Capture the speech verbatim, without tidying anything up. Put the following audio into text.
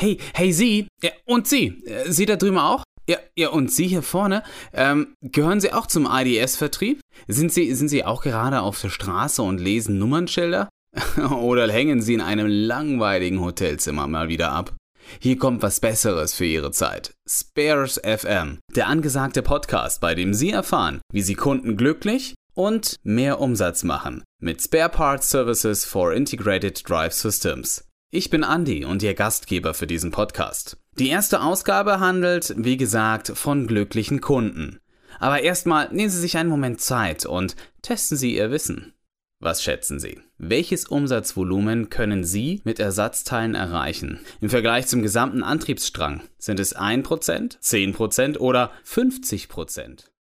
Hey, hey Sie, ja, und Sie, äh, Sie da drüben auch? Ja, ja, und Sie hier vorne, ähm, gehören Sie auch zum I D S-Vertrieb? Sind Sie, sind Sie auch gerade auf der Straße und lesen Nummernschilder? Oder hängen Sie in einem langweiligen Hotelzimmer mal wieder ab? Hier kommt was Besseres für Ihre Zeit. Spares F M, der angesagte Podcast, bei dem Sie erfahren, wie Sie Kunden glücklich und mehr Umsatz machen mit Spare Parts Services for Integrated Drive Systems. Ich bin Andi und Ihr Gastgeber für diesen Podcast. Die erste Ausgabe handelt, wie gesagt, von glücklichen Kunden. Aber erstmal nehmen Sie sich einen Moment Zeit und testen Sie Ihr Wissen. Was schätzen Sie? Welches Umsatzvolumen können Sie mit Ersatzteilen erreichen? Im Vergleich zum gesamten Antriebsstrang, sind es ein Prozent, zehn Prozent oder fünfzig Prozent?